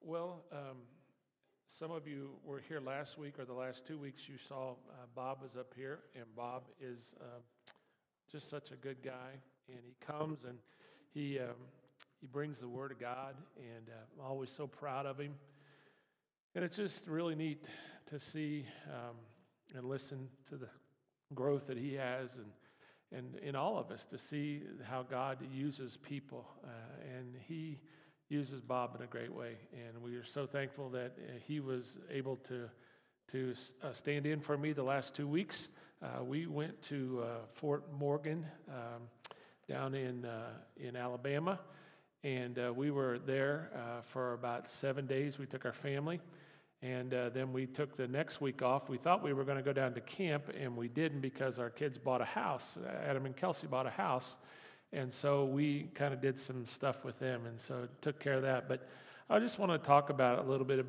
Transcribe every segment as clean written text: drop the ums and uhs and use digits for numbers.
Well, some of you were here last week or the last 2 weeks. You saw Bob was up here, and Bob is just such a good guy. And he comes and he brings the Word of God, and I'm always so proud of him. And it's just really neat to see and listen to the growth that he has, and in all of us to see how God uses people, and he uses Bob in a great way, and we are so thankful that he was able to stand in for me the last 2 weeks. We went to Fort Morgan down in Alabama, and we were there for about 7 days. We took our family, and then we took the next week off. We thought we were going to go down to camp, and we didn't because our kids bought a house. Adam and Kelsey bought a house. And so we kind of did some stuff with them, and so took care of that. But I just want to talk about a little bit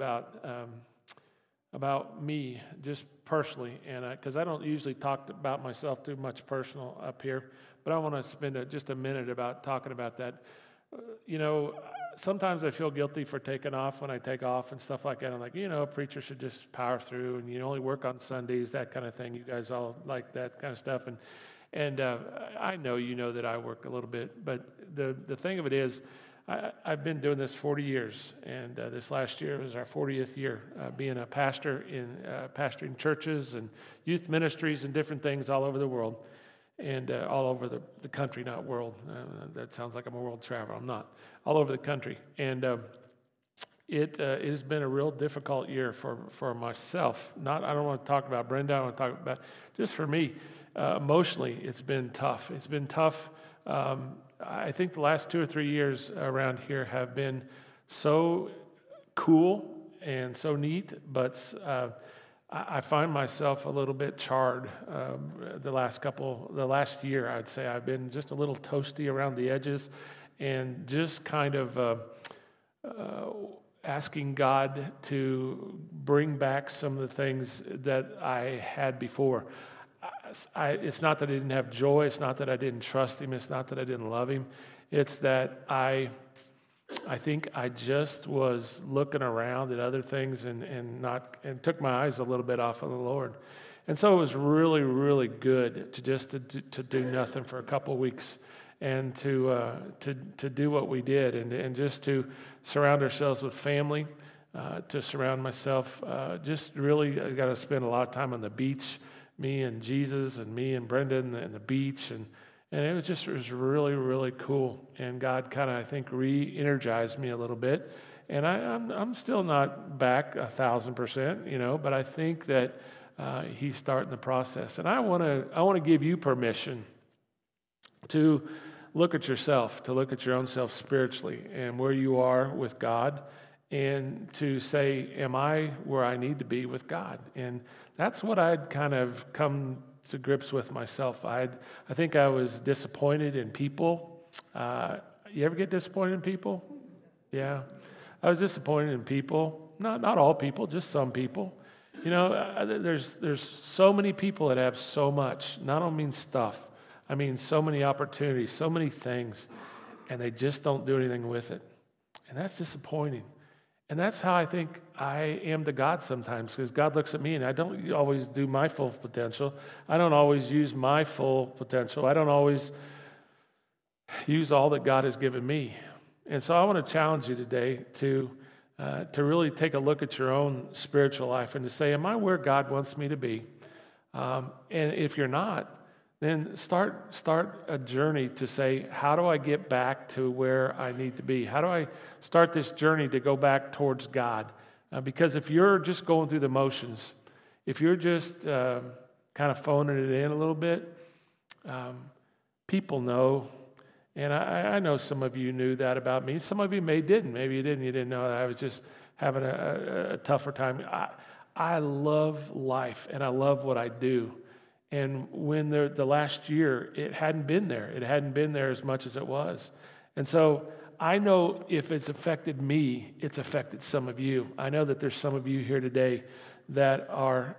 about me, just personally, and because I don't usually talk about myself too much personal up here, but I want to spend just a minute about talking about that. Sometimes I feel guilty for taking off when I take off and stuff like that. I'm like, a preacher should just power through, and you only work on Sundays, that kind of thing. You guys all like that kind of stuff, And I know you know that I work a little bit, but the thing of it is, I've been doing this 40 years, and this last year was our 40th year being a pastor in pastoring churches and youth ministries and different things all over the world, and all over the country, not world. That sounds like I'm a world traveler. I'm not. All over the country, and it has been a real difficult year for myself. I don't want to talk about Brenda. I want to talk about just for me. Emotionally, it's been tough. It's been tough. I think the last 2 or 3 years around here have been so cool and so neat, but I find myself a little bit charred. The last year, I'd say I've been just a little toasty around the edges, and just kind of asking God to bring back some of the things that I had before. It's not that I didn't have joy. It's not that I didn't trust him. It's not that I didn't love him. It's that I think I just was looking around at other things and took my eyes a little bit off of the Lord. And so it was really, really good to do nothing for a couple of weeks, and to do what we did, and just to surround ourselves with family, to surround myself. Just really, I got to spend a lot of time on the beach. Me and Jesus, and me and Brendan, and the beach, and it was really, really cool. And God kind of, I think, re-energized me a little bit. And I'm still not back 1,000%, but I think that He's starting the process. And I want to give you permission to look at yourself, to look at your own self spiritually and where you are with God, and to say, am I where I need to be with God? And that's what I'd kind of come to grips with myself. I think I was disappointed in people. You ever get disappointed in people? Yeah. I was disappointed in people. Not all people, just some people. There's so many people that have so much. And I don't mean stuff. I mean so many opportunities, so many things, and they just don't do anything with it. And that's disappointing. And that's how I think I am to God sometimes, because God looks at me and I don't always do my full potential. I don't always use my full potential. I don't always use all that God has given me. And so I want to challenge you today to really take a look at your own spiritual life and to say, am I where God wants me to be? And if you're not, then start a journey to say, how do I get back to where I need to be? How do I start this journey to go back towards God? Because if you're just going through the motions, if you're just kind of phoning it in a little bit, people know. And I know some of you knew that about me. Some of you didn't. Maybe you didn't. You didn't know that I was just having a tougher time. I love life, and I love what I do. And when the last year, it hadn't been there. It hadn't been there as much as it was. And so I know if it's affected me, it's affected some of you. I know that there's some of you here today that are,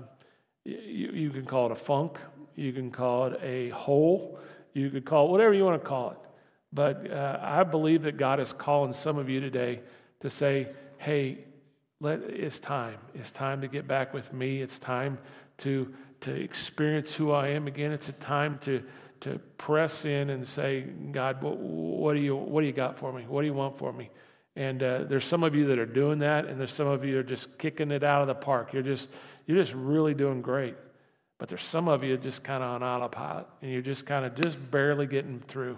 you can call it a funk, you can call it a hole, you could call it whatever you want to call it. But I believe that God is calling some of you today to say, hey, it's time. It's time to get back with me. It's time to experience who I am again. It's a time to press in and say, God, what do you got for me? What do you want for me? And there's some of you that are doing that, and there's some of you that are just kicking it out of the park. You're just really doing great. But there's some of you just kind of on autopilot, and you're just kind of just barely getting through.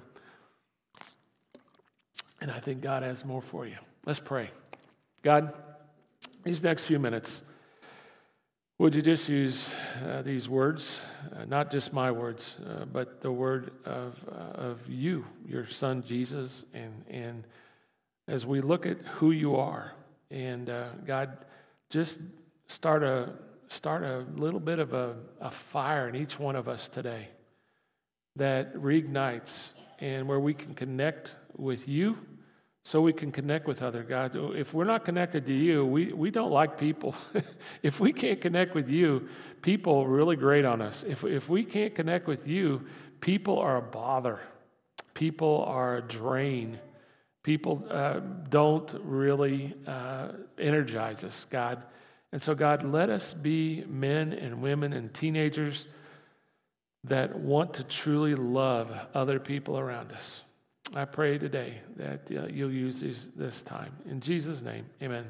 And I think God has more for you. Let's pray. God, these next few minutes, would you just use these words, not just my words, but the word of you, your Son Jesus, and as we look at who you are, and God, just start a little bit of a fire in each one of us today that reignites, and where we can connect with you, so we can connect with other God. If we're not connected to you, we don't like people. If we can't connect with you, people really grate on us. If we can't connect with you, people are a bother. People are a drain. People don't really energize us, God. And so, God, let us be men and women and teenagers that want to truly love other people around us. I pray today that you'll use this time. In Jesus' name, amen.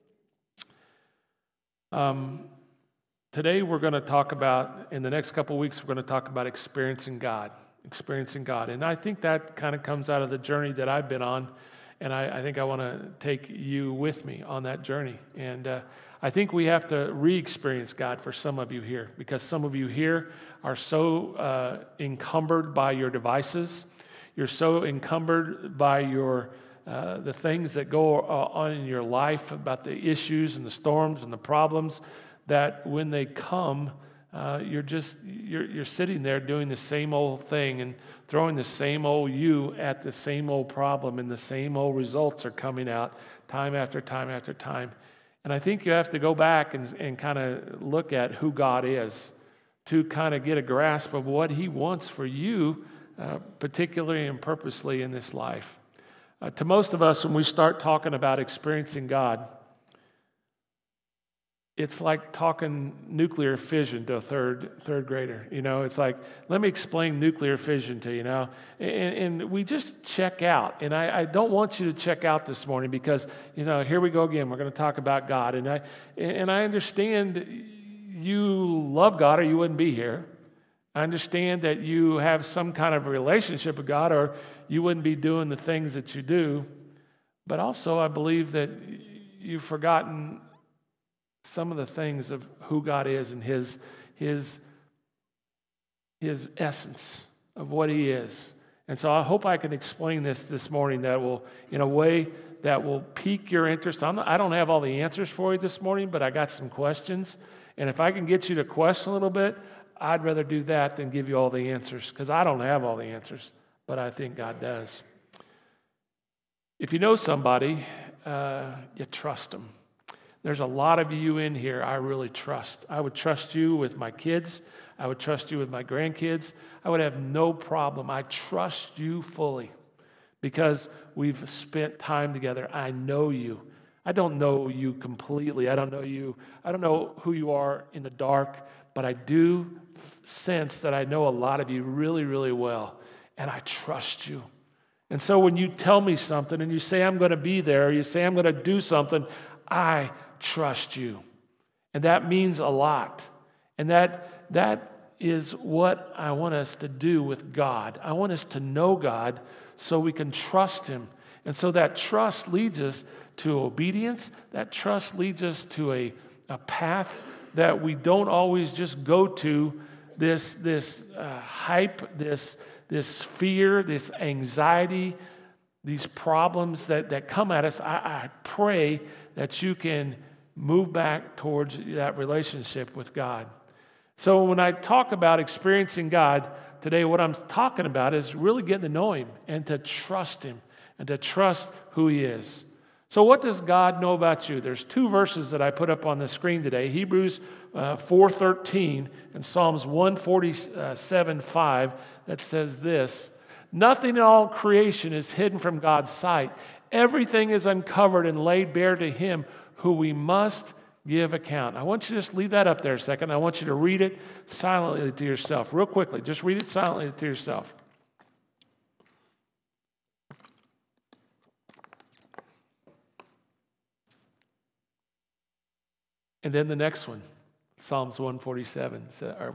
Today we're going to talk about, in the next couple of weeks, we're going to talk about experiencing God. And I think that kind of comes out of the journey that I've been on, and I think I want to take you with me on that journey. And I think we have to re-experience God for some of you here, because some of you here are so encumbered by your devices. You're so encumbered by your the things that go on in your life, about the issues and the storms and the problems, that when they come, you're sitting there doing the same old thing and throwing the same old you at the same old problem, and the same old results are coming out time after time after time. And I think you have to go back and kind of look at who God is to kind of get a grasp of what He wants for you, particularly and purposely in this life. To most of us, when we start talking about experiencing God, it's like talking nuclear fission to a third grader. It's like, let me explain nuclear fission to you now. And we just check out. And I don't want you to check out this morning, because, here we go again. We're going to talk about God. And I understand you love God, or you wouldn't be here. I understand that you have some kind of relationship with God, or you wouldn't be doing the things that you do. But also, I believe that you've forgotten some of the things of who God is and His essence of what He is. And so I hope I can explain this morning that will, in a way that will pique your interest. I don't have all the answers for you this morning, but I got some questions. And if I can get you to question a little bit, I'd rather do that than give you all the answers, because I don't have all the answers, but I think God does. If you know somebody, you trust them. There's a lot of you in here I really trust. I would trust you with my kids. I would trust you with my grandkids. I would have no problem. I trust you fully because we've spent time together. I know you. I don't know you completely. I don't know you. I don't know who you are in the dark, but I do sense that I know a lot of you really, really well, and I trust you. And so when you tell me something and you say I'm going to be there, or you say I'm going to do something, I trust you. And that means a lot. And that is what I want us to do with God. I want us to know God so we can trust Him. And so that trust leads us to obedience. That trust leads us to a path that we don't always just go to this hype, this fear, this anxiety, these problems that come at us. I pray that you can move back towards that relationship with God. So when I talk about experiencing God today, what I'm talking about is really getting to know Him and to trust Him and to trust who He is. So what does God know about you? There's two verses that I put up on the screen today, Hebrews 4:13 and Psalms 147:5, that says this: "Nothing in all creation is hidden from God's sight. Everything is uncovered and laid bare to him who we must give account. I want you to just leave that up there a second. I want you to read it silently to yourself. Real quickly, just read it silently to yourself. And then the next one, Psalms 147, or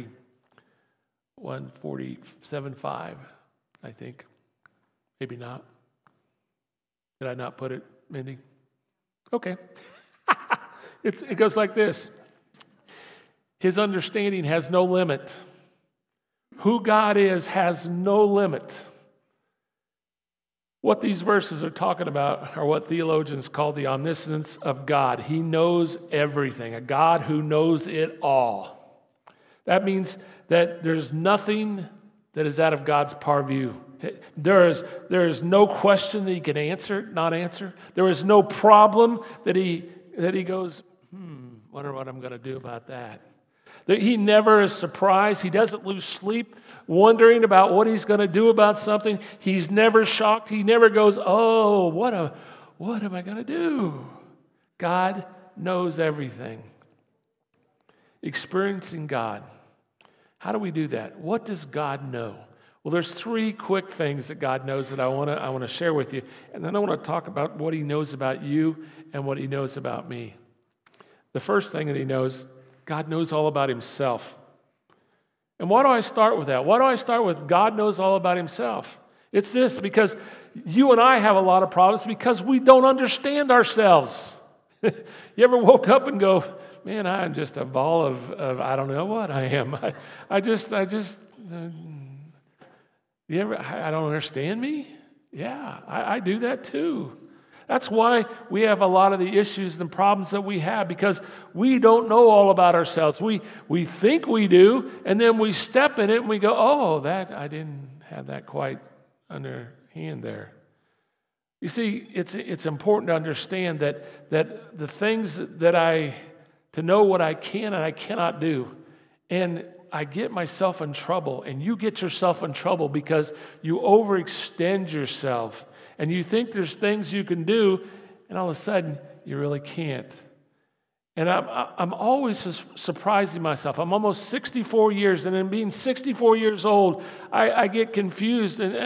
147:5, I think. Maybe not. Did I not put it, Mindy? Okay. It goes like this. His understanding has no limit. Who God is has no limit. What these verses are talking about are what theologians call the omniscience of God. He knows everything, a God who knows it all. That means that there's nothing that is out of God's purview. There is no question that he can not answer. There is no problem that he goes, wonder what I'm going to do about that. That he never is surprised. He doesn't lose sleep wondering about what he's going to do about something. He's never shocked. He never goes, oh, what am I going to do? God knows everything. Experiencing God. How do we do that? What does God know? Well, there's 3 quick things that God knows that I want to share with you. And then I want to talk about what he knows about you and what he knows about me. The first thing that he knows, God knows all about himself. And why do I start with that? Why do I start with God knows all about himself? It's this, because you and I have a lot of problems because we don't understand ourselves. You ever woke up and go, man, I'm just a ball of I don't know what I am. I don't understand me? Yeah, I do that too. That's why we have a lot of the issues and problems that we have, because we don't know all about ourselves. We think we do, and then we step in it and we go, oh, that I didn't have that quite under hand there. You see, it's important to understand that the things to know what I can and I cannot do, and I get myself in trouble, and you get yourself in trouble because you overextend yourself. And you think there's things you can do, and all of a sudden, you really can't. And I'm always surprising myself. I'm almost 64 years, and in being 64 years old, I get confused, and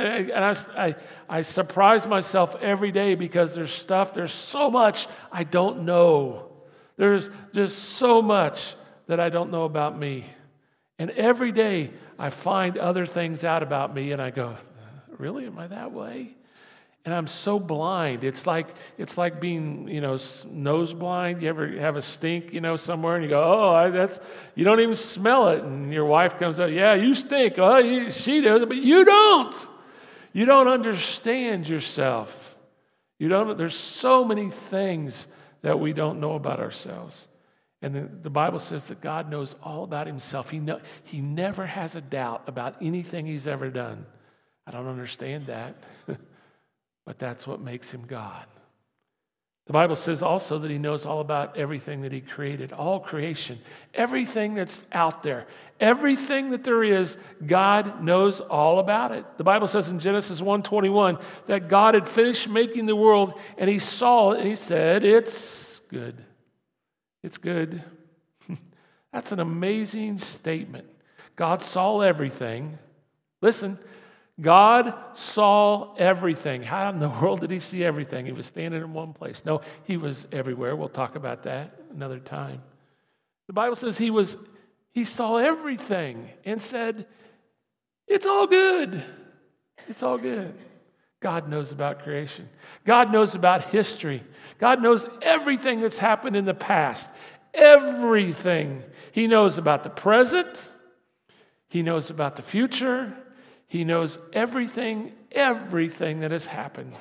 I surprise myself every day because there's so much I don't know. There's just so much that I don't know about me. And every day, I find other things out about me, and I go, really, am I that way? And I'm so blind. It's like being, nose blind. You ever have a stink, somewhere, and you go, oh, you don't even smell it. And your wife comes up, yeah, you stink. Oh, she does, but you don't. You don't understand yourself. There's so many things that we don't know about ourselves. And the Bible says that God knows all about himself. He never has a doubt about anything he's ever done. I don't understand that. But that's what makes him God. The Bible says also that he knows all about everything that he created, all creation, everything that's out there, everything that there is, God knows all about it. The Bible says in Genesis 1:21 that God had finished making the world, and he saw it, and he said, it's good. It's good. That's an amazing statement. God saw everything. Listen, God saw everything. How in the world did he see everything? He was standing in one place. No, he was everywhere. We'll talk about that another time. The Bible says he saw everything and said, it's all good. It's all good. God knows about creation. God knows about history. God knows everything that's happened in the past. Everything. He knows about the present. He knows about the future. He knows everything that has happened.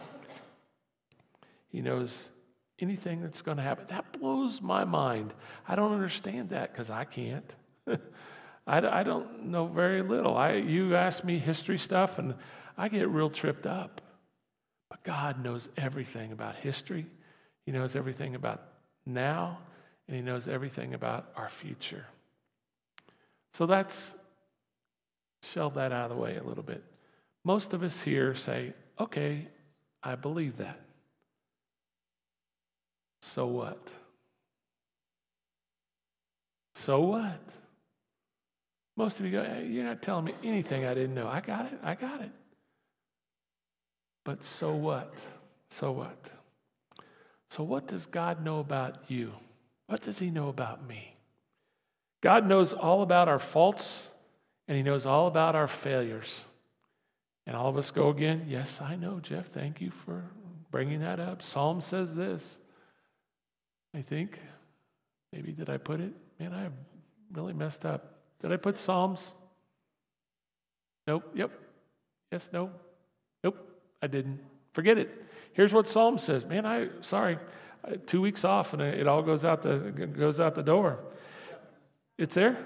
He knows anything that's going to happen. That blows my mind. I don't understand that because I can't. I don't know very little. You ask me history stuff, and I get real tripped up. But God knows everything about history. He knows everything about now, and he knows everything about our future. So shelve that out of the way a little bit. Most of us here say, okay, I believe that. So what? So what? Most of you go, hey, you're not telling me anything I didn't know. I got it. But so what? So what? So what does God know about you? What does he know about me? God knows all about our faults, and he knows all about our failures. And all of us go again, yes, I know, Jeff. Thank you for bringing that up. Psalm says this. I think, maybe did I put it? Man, I really messed up. Did I put Psalms? Nope. Yep. Yes, no. Nope, I didn't. Forget it. Here's what Psalm says. Man, sorry. 2 weeks off and it all goes out the door. It's there?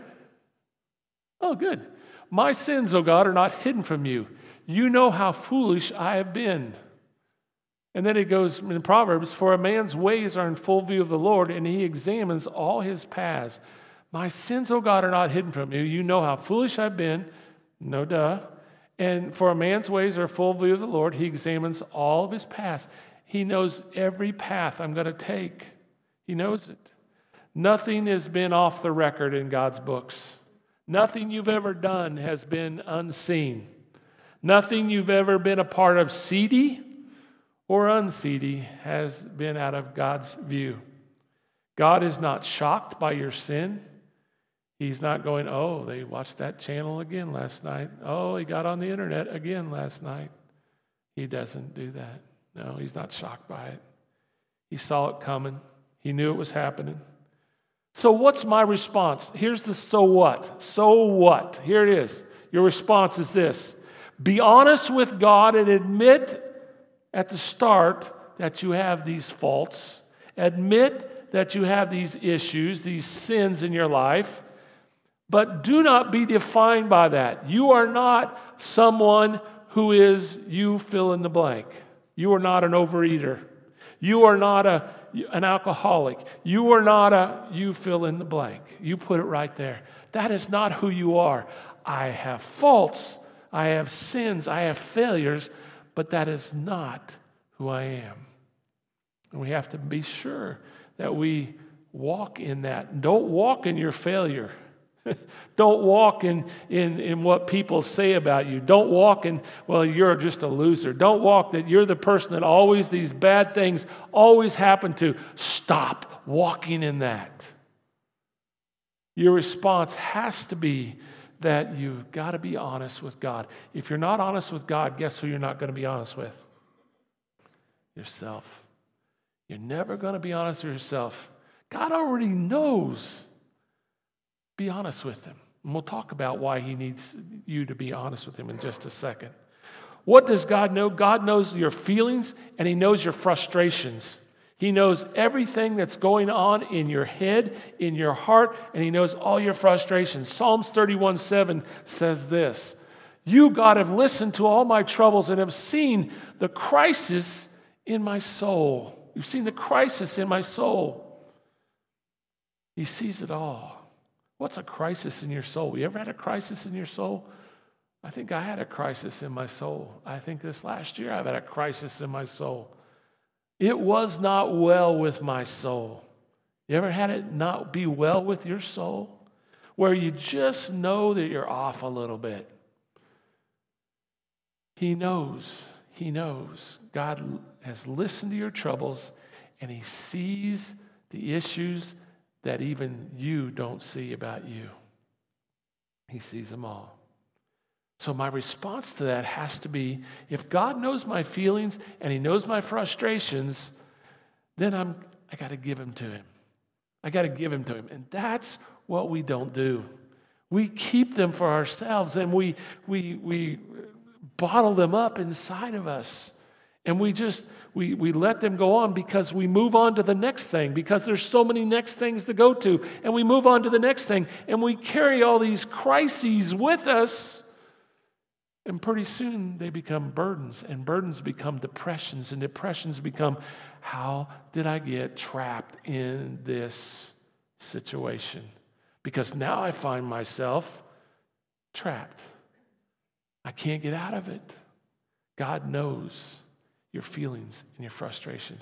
Oh, good. My sins, O God, are not hidden from you. You know how foolish I have been. And then it goes in Proverbs, for a man's ways are in full view of the Lord, and he examines all his paths. My sins, O God, are not hidden from you. You know how foolish I've been. No duh. And for a man's ways are full view of the Lord, he examines all of his paths. He knows every path I'm going to take. He knows it. Nothing has been off the record in God's books. Nothing you've ever done has been unseen. Nothing you've ever been a part of, seedy or unseedy, has been out of God's view. God is not shocked by your sin. He's not going, oh, they watched that channel again last night. Oh, he got on the internet again last night. He doesn't do that. No, he's not shocked by it. He saw it coming. He knew it was happening. So what's my response? Here's the so what. So what? Here it is. Your response is this. Be honest with God and admit at the start that you have these faults. Admit that you have these issues, these sins in your life. But do not be defined by that. You are not someone who is, you fill in the blank. You are not an overeater. You are not an alcoholic. You are not you fill in the blank. You put it right there. That is not who you are. I have faults. I have sins. I have failures. But that is not who I am. And we have to be sure that we walk in that. Don't walk in your failure. Don't walk in what people say about you. Don't walk in, well, you're just a loser. Don't walk that you're the person that always these bad things always happen to. Stop walking in that. Your response has to be that you've got to be honest with God. If you're not honest with God, guess who you're not going to be honest with? Yourself. You're never going to be honest with yourself. God already knows. Be honest with him. And we'll talk about why he needs you to be honest with him in just a second. What does God know? God knows your feelings and he knows your frustrations. He knows everything that's going on in your head, in your heart, and he knows all your frustrations. Psalms 31:7 says this, you, God, have listened to all my troubles and have seen the crisis in my soul. You've seen the crisis in my soul. He sees it all. What's a crisis in your soul? You ever had a crisis in your soul? I think I had a crisis in my soul. I think this last year I've had a crisis in my soul. It was not well with my soul. You ever had it not be well with your soul? Where you just know that you're off a little bit. He knows. He knows. God has listened to your troubles and he sees the issues that even you don't see about you. He sees them all. So my response to that has to be, if God knows my feelings and he knows my frustrations, then I got to give him to him. I got to give him to him. And that's what we don't do. We keep them for ourselves and we bottle them up inside of us. And we let them go on because we move on to the next thing, because there's so many next things to go to. And we move on to the next thing, and we carry all these crises with us. And pretty soon they become burdens, and burdens become depressions, and depressions become, how did I get trapped in this situation? Because now I find myself trapped. I can't get out of it. God knows your feelings and your frustrations.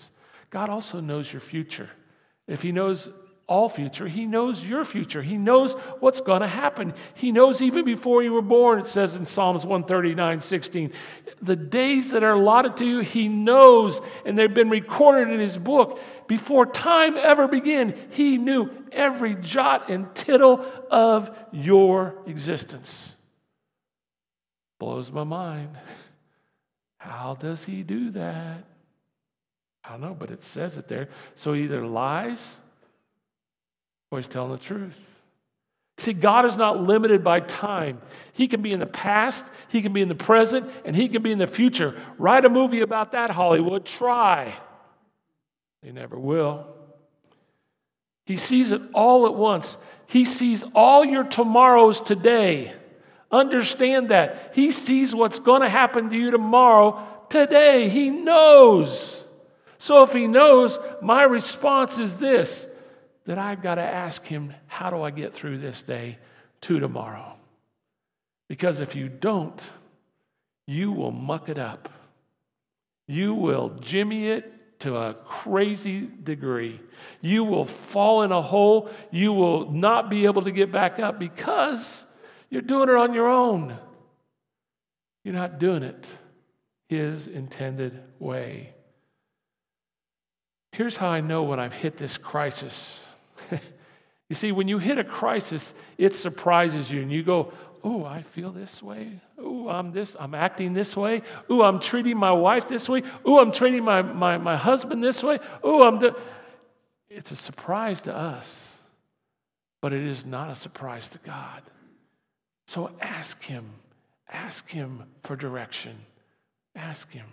God also knows your future. If he knows all future, he knows your future. He knows what's going to happen. He knows even before you were born, it says in Psalms 139:16. The days that are allotted to you, he knows, and they've been recorded in his book. Before time ever began, he knew every jot and tittle of your existence. Blows my mind. How does he do that? I don't know, but it says it there. So he either lies or he's telling the truth. See, God is not limited by time. He can be in the past, he can be in the present, and he can be in the future. Write a movie about that, Hollywood. Try. They never will. He sees it all at once. He sees all your tomorrows today. Understand that. He sees what's going to happen to you tomorrow today. He knows. So if he knows, my response is this, that I've got to ask him, how do I get through this day to tomorrow? Because if you don't, you will muck it up. You will jimmy it to a crazy degree. You will fall in a hole. You will not be able to get back up because you're doing it on your own. You're not doing it his intended way. Here's how I know when I've hit this crisis. You see, when you hit a crisis, it surprises you, and you go, oh, I feel this way. Oh, I'm acting this way. Oh, I'm treating my wife this way. Oh, I'm treating my husband this way. Oh, It's a surprise to us, but it is not a surprise to God. So ask him for direction. Ask him.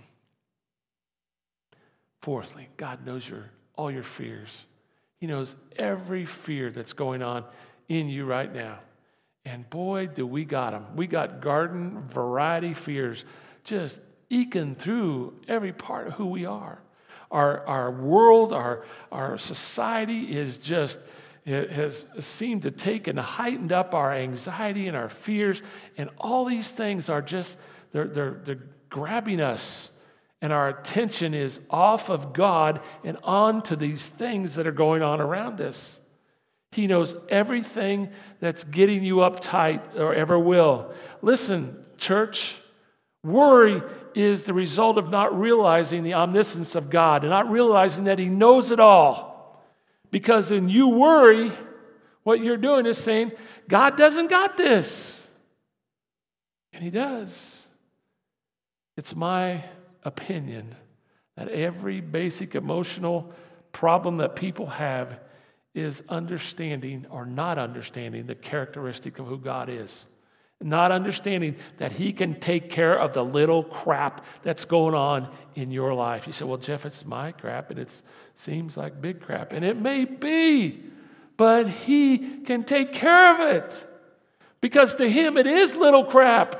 Fourthly, God knows all your fears. He knows every fear that's going on in you right now. And boy, do we got them. We got garden variety fears just eking through every part of who we are. Our world, our society is just, it has seemed to take and heightened up our anxiety and our fears. And all these things are just, they're grabbing us. And our attention is off of God and on to these things that are going on around us. He knows everything that's getting you uptight or ever will. Listen, church, worry is the result of not realizing the omniscience of God and not realizing that he knows it all. Because when you worry, what you're doing is saying, God doesn't got this. And he does. It's my opinion that every basic emotional problem that people have is understanding or not understanding the characteristic of who God is. Not understanding that he can take care of the little crap that's going on in your life. You say, well, Jeff, it's my crap and it seems like big crap. And it may be, but he can take care of it. Because to him it is little crap.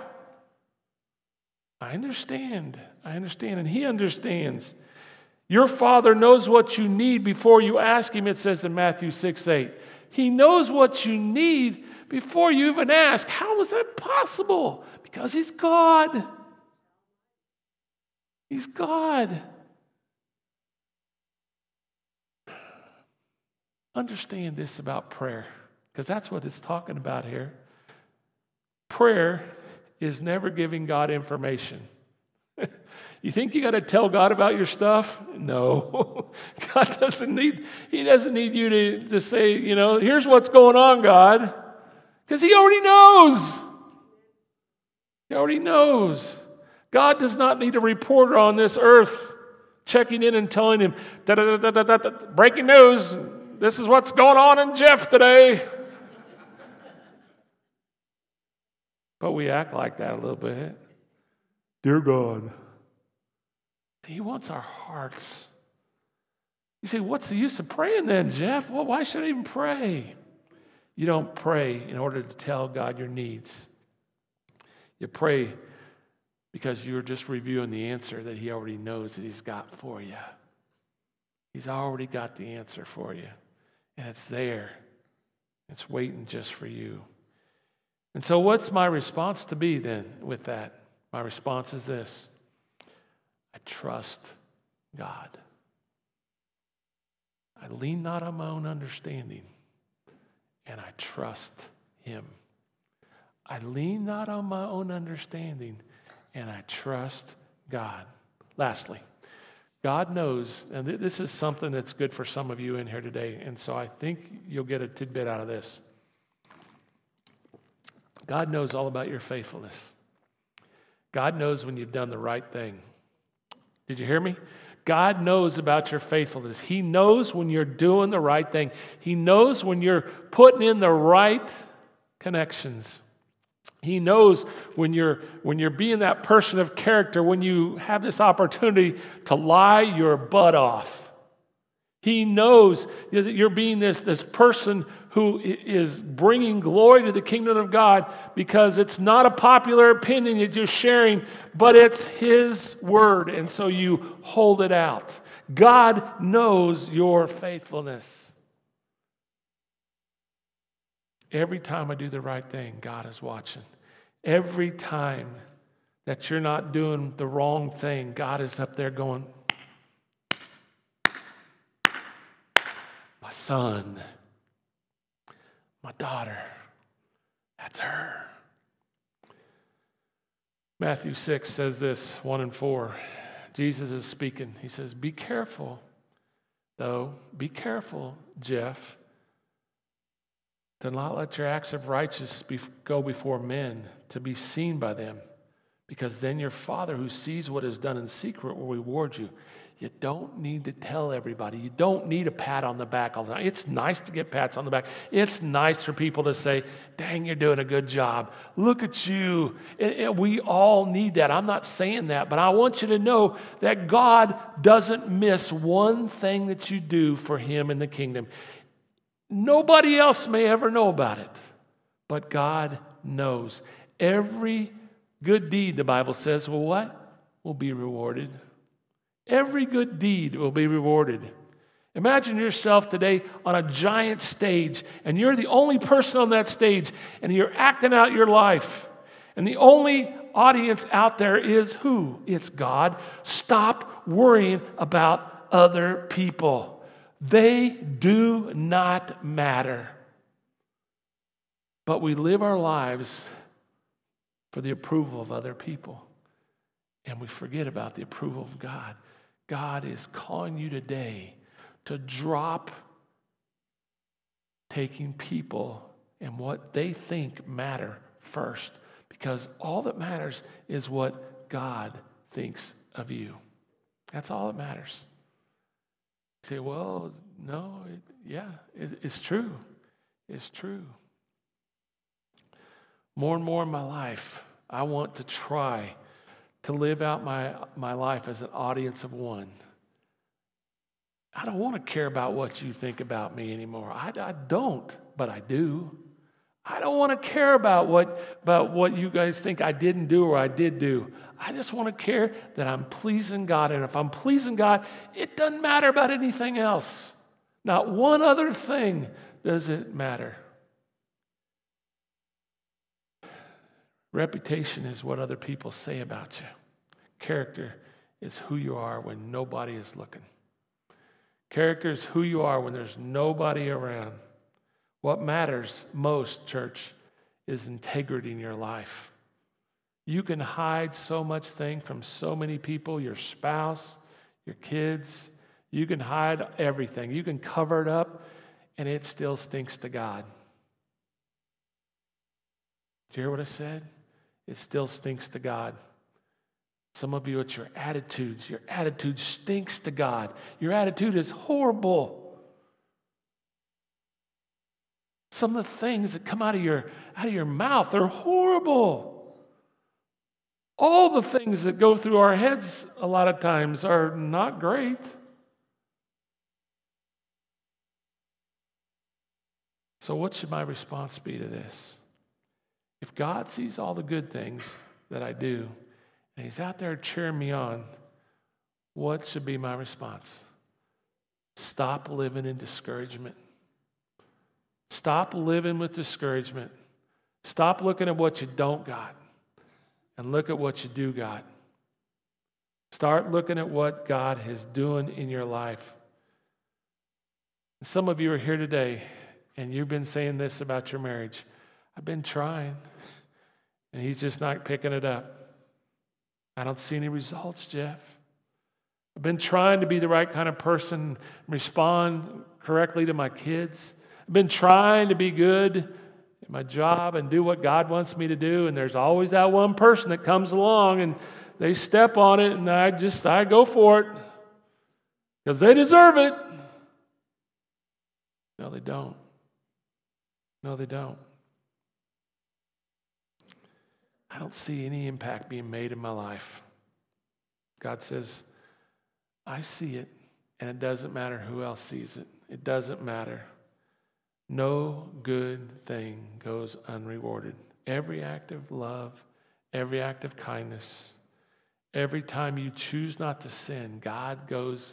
I understand, and he understands. Your Father knows what you need before you ask him, it says in Matthew 6:8. He knows what you need before you even ask. How is that possible? Because he's God. He's God. Understand this about prayer, because that's what it's talking about here. Prayer is never giving God information. You think you got to tell God about your stuff? No. God doesn't need you to say, here's what's going on, God. Because he already knows. He already knows. God does not need a reporter on this earth checking in and telling him, breaking news, this is what's going on in Jeff today. But we act like that a little bit. Dear God. He wants our hearts. You say, what's the use of praying then, Jeff? Well, why should I even pray? You don't pray in order to tell God your needs. You pray because you're just reviewing the answer that he already knows that he's got for you. He's already got the answer for you. And it's there. It's waiting just for you. And so what's my response to be then with that? My response is this. I trust God. I lean not on my own understanding, and I trust him. I lean not on my own understanding, and I trust God. Lastly, God knows, and this is something that's good for some of you in here today, and so I think you'll get a tidbit out of this. God knows all about your faithfulness. God knows when you've done the right thing. Did you hear me? God knows about your faithfulness. He knows when you're doing the right thing. He knows when you're putting in the right connections. He knows when you're being that person of character, when you have this opportunity to lie your butt off. He knows that you're being this person who is bringing glory to the kingdom of God because it's not a popular opinion that you're sharing, but it's His word, and so you hold it out. God knows your faithfulness. Every time I do the right thing, God is watching. Every time that you're not doing the wrong thing, God is up there going, my son, my daughter, that's her. Matthew 6 says this, 1 and 4. Jesus is speaking. He says, be careful, though. Be careful, Jeff, to not let your acts of righteousness go before men, to be seen by them, because then your Father who sees what is done in secret will reward you. You don't need to tell everybody. You don't need a pat on the back all the time. It's nice to get pats on the back. It's nice for people to say, dang, you're doing a good job. Look at you. And we all need that. I'm not saying that, but I want you to know that God doesn't miss one thing that you do for Him in the kingdom. Nobody else may ever know about it, but God knows. Every good deed, the Bible says, will what? Will be rewarded. Every good deed will be rewarded. Imagine yourself today on a giant stage, and you're the only person on that stage, and you're acting out your life. And the only audience out there is who? It's God. Stop worrying about other people. They do not matter. But we live our lives for the approval of other people. And we forget about the approval of God. God is calling you today to drop taking people and what they think matter first. Because all that matters is what God thinks of you. That's all that matters. You say, well, no, it's true. It's true. More and more in my life, I want to try to live out my life as an audience of one. I don't want to care about what you think about me anymore. I don't, but I do. I don't want to care about what you guys think I didn't do or I did do. I just want to care that I'm pleasing God. And if I'm pleasing God, it doesn't matter about anything else. Not one other thing does it matter. Reputation is what other people say about you. Character is who you are when nobody is looking. Character is who you are when there's nobody around. What matters most, church, is integrity in your life. You can hide so much thing from so many people, your spouse, your kids. You can hide everything. You can cover it up, and it still stinks to God. Did you hear what I said? It still stinks to God. Some of you, it's your attitudes. Your attitude stinks to God. Your attitude is horrible. Some of the things that come out of your mouth are horrible. All the things that go through our heads a lot of times are not great. So what should my response be to this? If God sees all the good things that I do, and He's out there cheering me on, what should be my response? Stop living in discouragement. Stop living with discouragement. Stop looking at what you don't got and look at what you do got. Start looking at what God is doing in your life. Some of you are here today, and you've been saying this about your marriage. I've been trying, and he's just not picking it up. I don't see any results, Jeff. I've been trying to be the right kind of person, respond correctly to my kids. I've been trying to be good at my job and do what God wants me to do, and there's always that one person that comes along and they step on it, and I go for it because they deserve it. No, they don't. No, they don't. I don't see any impact being made in my life. God says, I see it, and it doesn't matter who else sees it. It doesn't matter. No good thing goes unrewarded. Every act of love, every act of kindness, every time you choose not to sin, God goes.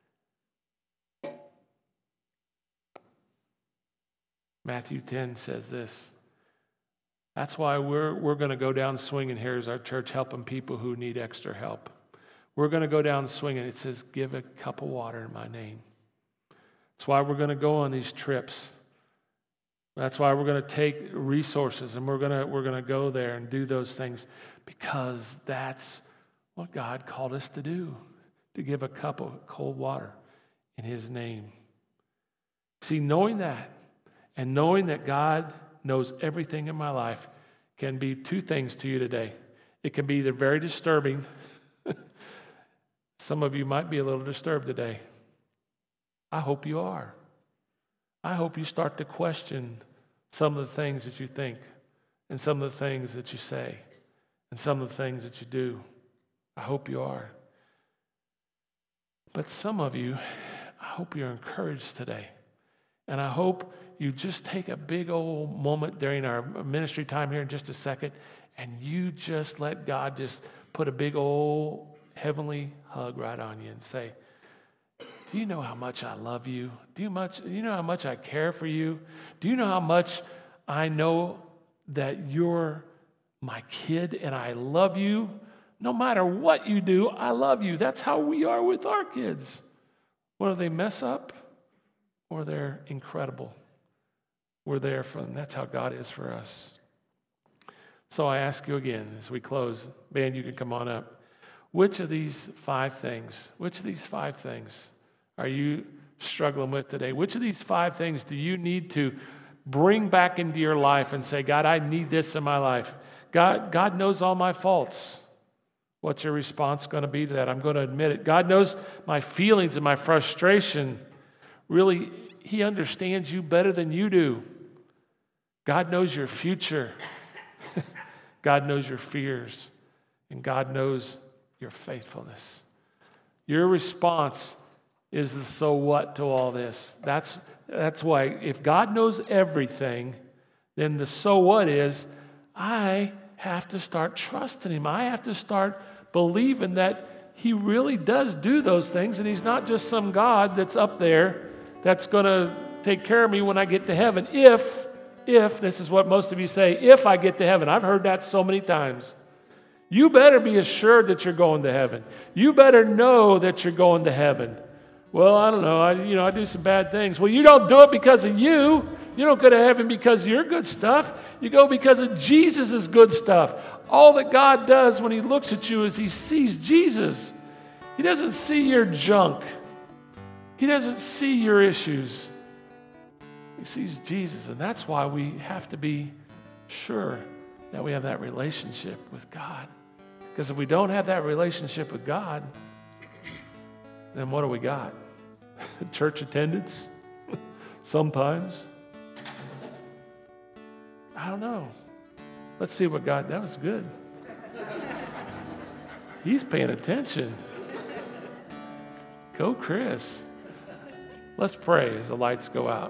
Matthew 10 says this. That's why we're going to go down swinging here as our church, helping people who need extra help. We're going to go down swinging. It says, give a cup of water in my name. That's why we're going to go on these trips. That's why we're going to take resources and we're going to go there and do those things, because that's what God called us to do, to give a cup of cold water in his name. See, knowing that and knowing that God knows everything in my life can be two things to you today. It can be either very disturbing. Some of you might be a little disturbed today. I hope you are. I hope you start to question some of the things that you think and some of the things that you say and some of the things that you do. I hope you are. But some of you, I hope you're encouraged today. And I hope you just take a big old moment during our ministry time here in just a second, and you just let God just put a big old heavenly hug right on you and say, do you know how much I love you? Do you know how much I care for you? Do you know how much I know that you're my kid and I love you? No matter what you do, I love you. That's how we are with our kids. Whether they mess up or they're incredible, we're there for them. That's how God is for us. So I ask you again as we close, band, you can come on up. Which of these five things are you struggling with today? Which of these five things do you need to bring back into your life and say, God, I need this in my life? God knows all my faults. What's your response going to be to that? I'm going to admit it. God knows my feelings and my frustration. Really, he understands you better than you do. God knows your future. God knows your fears. And God knows your faithfulness. Your response is the so what to all this. That's why if God knows everything, then the so what is I have to start trusting him. I have to start believing that he really does do those things, and he's not just some God that's up there that's going to take care of me when I get to heaven. If, this is what most of you say, if I get to heaven. I've heard that so many times. You better be assured that you're going to heaven. You better know that you're going to heaven. Well, I don't know. I do some bad things. Well, you don't do it because of you. You don't go to heaven because of your good stuff. You go because of Jesus' good stuff. All that God does when he looks at you is he sees Jesus. He doesn't see your junk. He doesn't see your issues. He sees Jesus, and that's why we have to be sure that we have that relationship with God. Because if we don't have that relationship with God, then what do we got? Church attendance? Sometimes. I don't know. Let's see what God, that was good. He's paying attention. Go, Chris. Let's pray as the lights go out.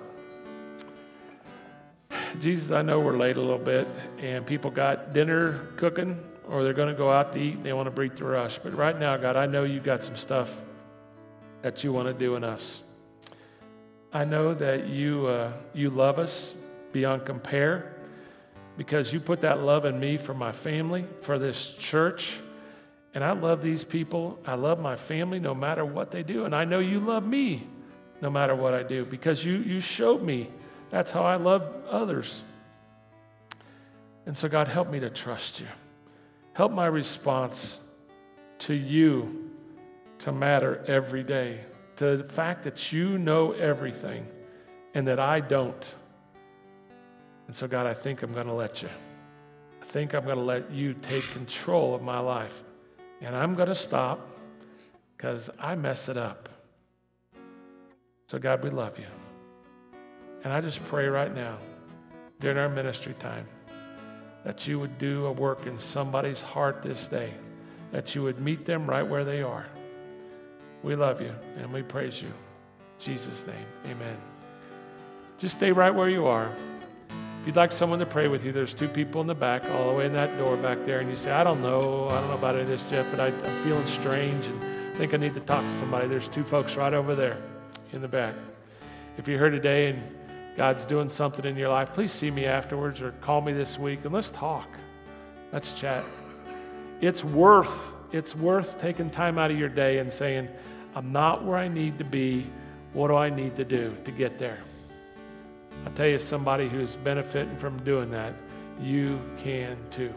Jesus, I know we're late a little bit, and people got dinner cooking, or they're going to go out to eat, and they want to breathe through rush. But right now, God, I know you got some stuff that you want to do in us. I know that you love us beyond compare, because you put that love in me for my family, for this church. And I love these people. I love my family no matter what they do. And I know you love me no matter what I do, because you showed me that's how I love others. And so, God, help me to trust you. Help my response to you to matter every day, to the fact that you know everything and that I don't. And so, God, I think I'm going to let you. I think I'm going to let you take control of my life. And I'm going to stop because I mess it up. So, God, we love you. And I just pray right now, during our ministry time, that you would do a work in somebody's heart this day, that you would meet them right where they are. We love you and we praise you. In Jesus' name, amen. Just stay right where you are. If you'd like someone to pray with you, there's 2 people in the back, all the way in that door back there, and you say, I don't know about any of this, Jeff, but I'm feeling strange and I think I need to talk to somebody. There's 2 folks right over there in the back. If you're here today and God's doing something in your life, please see me afterwards or call me this week and let's talk. Let's chat. It's worth taking time out of your day and saying, I'm not where I need to be. What do I need to do to get there? I'll tell you, somebody who's benefiting from doing that, you can too.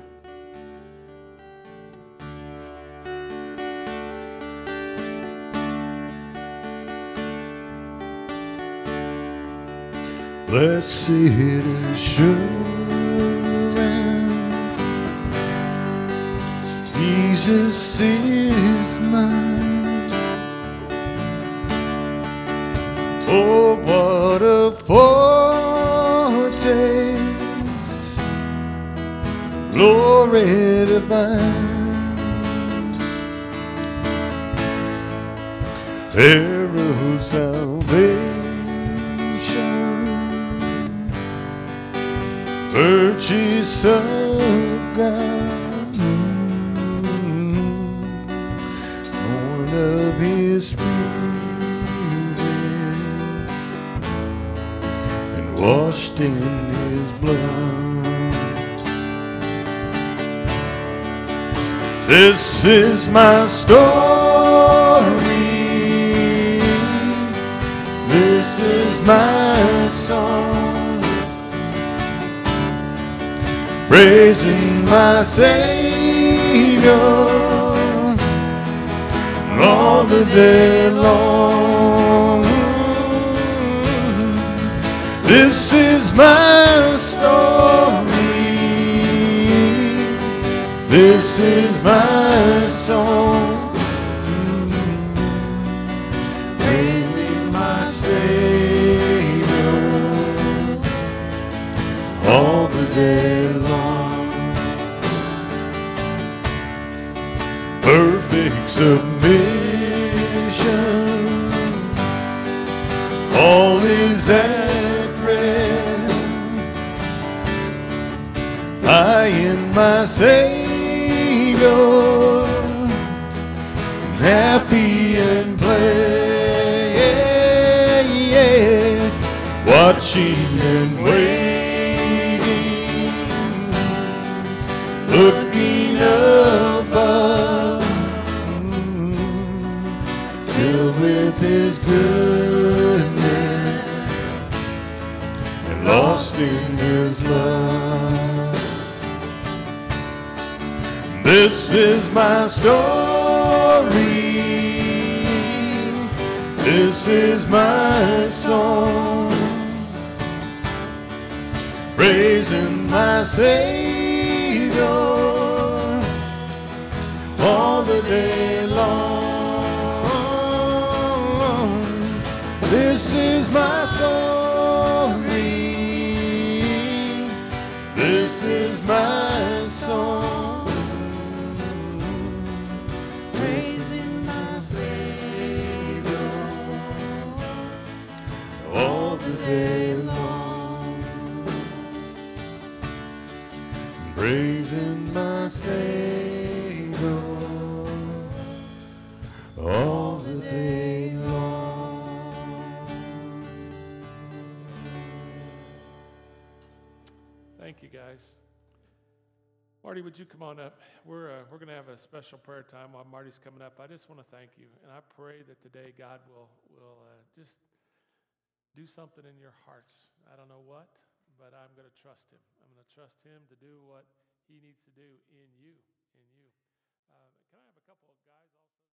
Blessed assurance, Jesus is mine. Oh, what a foretaste, glory divine, heir of salvation, purchase of God, born of His Spirit, and washed in His blood. This is my story, this is my song, praising my Savior all the day long. This is my story, this is my song, praising my Savior all the day long. Perfect submission, all is at rest. I in my Savior, happy and blessed, watching and waiting, looking above, filled with His goodness and lost in His love. This is my story, this is my song, praising my Savior all the day long. This is my story, this is my song, praising my Savior all the day long, praising my Savior all the day long. Thank you, guys. Marty, would you come on up? We're going to have a special prayer time while Marty's coming up. I just want to thank you, and I pray that today God will just do something in your hearts. I don't know what, but I'm going to trust him. I'm going to trust him to do what he needs to do in you, in you. Can I have a couple of guys also?